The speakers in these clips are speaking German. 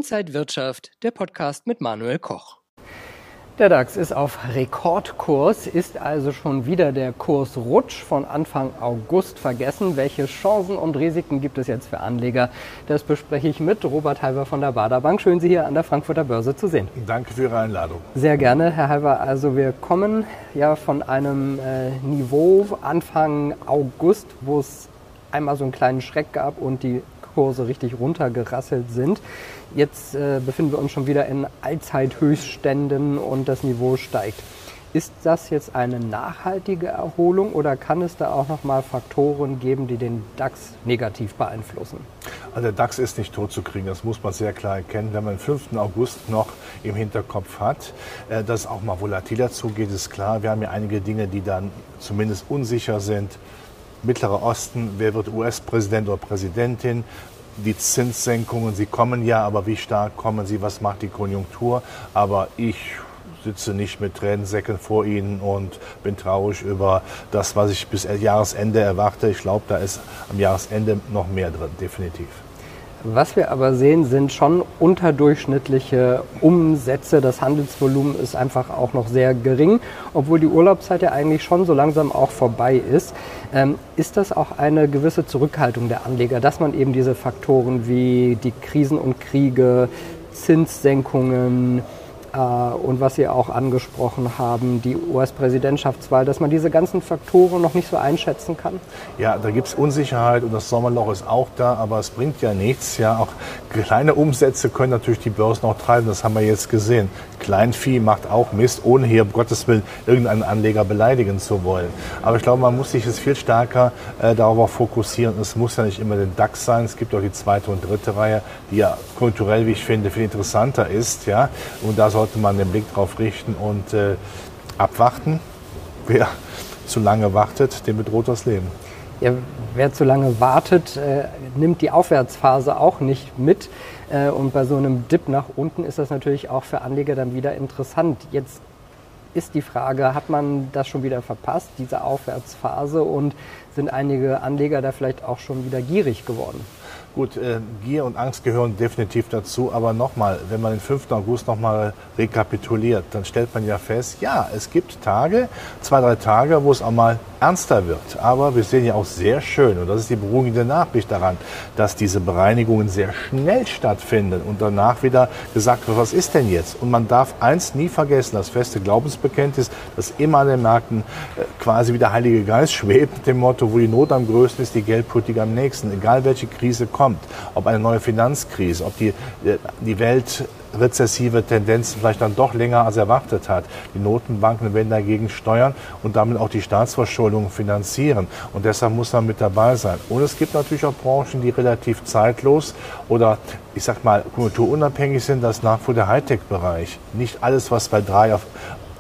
Inside Wirtschaft, der Podcast mit Manuel Koch. Der DAX ist auf Rekordkurs, ist also schon wieder der Kursrutsch von Anfang August vergessen. Welche Chancen und Risiken gibt es jetzt für Anleger? Das bespreche ich mit Robert Halver von der Baader Bank. Schön, Sie hier an der Frankfurter Börse zu sehen. Danke für Ihre Einladung. Sehr gerne, Herr Halver. Also wir kommen ja von einem Niveau Anfang August, wo es einmal so einen kleinen Schreck gab und die Kurse richtig runtergerasselt sind. Jetzt befinden wir uns schon wieder in Allzeithöchstständen und das Niveau steigt. Ist das jetzt eine nachhaltige Erholung oder kann es da auch nochmal Faktoren geben, die den DAX negativ beeinflussen? Also der DAX ist nicht tot zu kriegen, das muss man sehr klar erkennen. Wenn man den 5. August noch im Hinterkopf hat, dass es auch mal volatiler zugeht, ist klar. Wir haben ja einige Dinge, die dann zumindest unsicher sind. Mittlerer Osten, wer wird US-Präsident oder Präsidentin? Die Zinssenkungen, sie kommen ja, aber wie stark kommen sie? Was macht die Konjunktur? Aber ich sitze nicht mit Tränensäcken vor Ihnen und bin traurig über das, was ich bis Jahresende erwarte. Ich glaube, da ist am Jahresende noch mehr drin, definitiv. Was wir aber sehen, sind schon unterdurchschnittliche Umsätze. Das Handelsvolumen ist einfach auch noch sehr gering, obwohl die Urlaubszeit ja eigentlich schon so langsam auch vorbei ist. Ist das auch eine gewisse Zurückhaltung der Anleger, dass man eben diese Faktoren wie die Krisen und Kriege, Zinssenkungen und was Sie auch angesprochen haben, die US-Präsidentschaftswahl, dass man diese ganzen Faktoren noch nicht so einschätzen kann? Ja, da gibt es Unsicherheit und das Sommerloch ist auch da, aber es bringt ja nichts. Ja, auch kleine Umsätze können natürlich die Börsen auch treiben, das haben wir jetzt gesehen. Kleinvieh macht auch Mist, ohne hier, um Gottes Willen, irgendeinen Anleger beleidigen zu wollen. Aber ich glaube, man muss sich jetzt viel stärker darauf fokussieren. Es muss ja nicht immer der DAX sein, es gibt auch die zweite und dritte Reihe, die ja kulturell, wie ich finde, viel interessanter ist. Ja, und da sollte man den Blick drauf richten und abwarten. Wer zu lange wartet, dem bedroht das Leben. Ja, wer zu lange wartet, nimmt die Aufwärtsphase auch nicht mit. Und bei so einem Dip nach unten ist das natürlich auch für Anleger dann wieder interessant. Jetzt ist die Frage, hat man das schon wieder verpasst, diese Aufwärtsphase, und sind einige Anleger da vielleicht auch schon wieder gierig geworden? Gut, Gier und Angst gehören definitiv dazu, aber nochmal, wenn man den 5. August nochmal rekapituliert, dann stellt man ja fest, ja, es gibt Tage, 2, 3 Tage, wo es auch mal ernster wird. Aber wir sehen ja auch sehr schön, und das ist die beruhigende Nachricht daran, dass diese Bereinigungen sehr schnell stattfinden und danach wieder gesagt wird, was ist denn jetzt? Und man darf eins nie vergessen, das feste Glaubensbekenntnis, dass immer an den Märkten quasi wie der Heilige Geist schwebt, mit dem Motto, wo die Not am größten ist, die Geldpolitik am nächsten, egal welche Krise kommt. Ob eine neue Finanzkrise, ob die Welt rezessive Tendenzen vielleicht dann doch länger als erwartet hat. Die Notenbanken werden dagegen steuern und damit auch die Staatsverschuldung finanzieren. Und deshalb muss man mit dabei sein. Und es gibt natürlich auch Branchen, die relativ zeitlos oder, ich sag mal, konjunkturunabhängig sind. Das ist nach wie vor der Hightech-Bereich. Nicht alles, was bei 3 nicht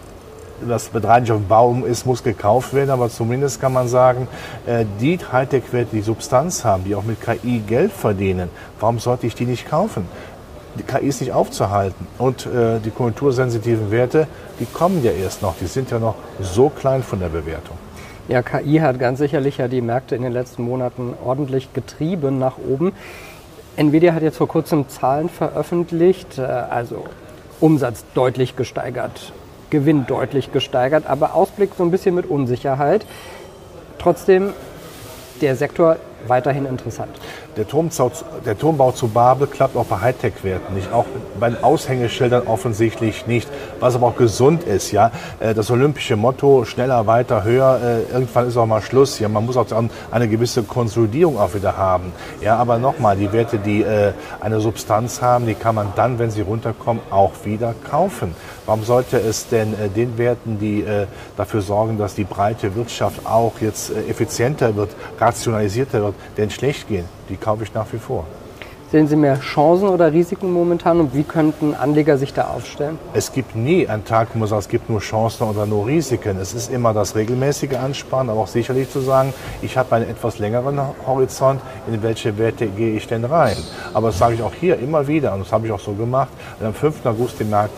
auf dem Baum ist, muss gekauft werden, aber zumindest kann man sagen, die Hightech-Werte, die Substanz haben, die auch mit KI Geld verdienen, warum sollte ich die nicht kaufen? Die KI ist nicht aufzuhalten und die konjunktursensitiven Werte, die kommen ja erst noch, die sind ja noch so klein von der Bewertung. Ja, KI hat ganz sicherlich ja die Märkte in den letzten Monaten ordentlich getrieben nach oben. Nvidia hat jetzt vor kurzem Zahlen veröffentlicht, also Umsatz deutlich gesteigert, Gewinn deutlich gesteigert, aber Ausblick so ein bisschen mit Unsicherheit. Trotzdem der Sektor weiterhin interessant. Der Turmbau zu Babel klappt auch bei Hightech-Werten nicht, auch bei den Aushängeschildern offensichtlich nicht, was aber auch gesund ist. Ja, das olympische Motto, schneller, weiter, höher, irgendwann ist auch mal Schluss. Ja, man muss auch eine gewisse Konsolidierung auch wieder haben. Ja, aber nochmal, die Werte, die eine Substanz haben, die kann man dann, wenn sie runterkommen, auch wieder kaufen. Warum sollte es denn den Werten, die dafür sorgen, dass die breite Wirtschaft auch jetzt effizienter wird, rationalisierter wird, denn schlecht gehen? Die kaufe ich nach wie vor. Sehen Sie mehr Chancen oder Risiken momentan und wie könnten Anleger sich da aufstellen? Es gibt nie einen Tag, wo man sagt, es gibt nur Chancen oder nur Risiken. Es ist immer das regelmäßige Ansparen, aber auch sicherlich zu sagen, ich habe einen etwas längeren Horizont, in welche Werte gehe ich denn rein. Aber das sage ich auch hier immer wieder und das habe ich auch so gemacht. Am 5. August die Märkte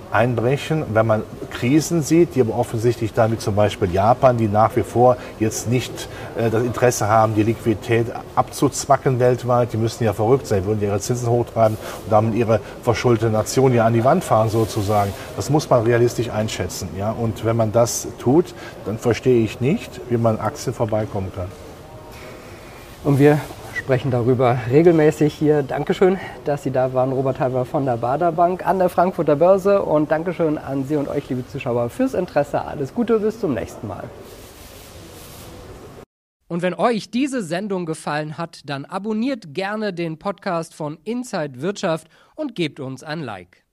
einbrechen, wenn man Krisen sieht, die aber offensichtlich dann wie zum Beispiel Japan, die nach wie vor jetzt nicht das Interesse haben, die Liquidität abzuzwacken weltweit. Die müssen ja verrückt sein, würden ihre Zinsen hochtreiben und damit ihre verschuldete Nation ja an die Wand fahren sozusagen. Das muss man realistisch einschätzen. Ja? Und wenn man das tut, dann verstehe ich nicht, wie man an Aktien vorbeikommen kann. Und wir sprechen darüber regelmäßig hier. Dankeschön, dass Sie da waren, Robert Halver von der Baader Bank an der Frankfurter Börse. Und Dankeschön an Sie und euch, liebe Zuschauer, fürs Interesse. Alles Gute, bis zum nächsten Mal. Und wenn euch diese Sendung gefallen hat, dann abonniert gerne den Podcast von Inside Wirtschaft und gebt uns ein Like.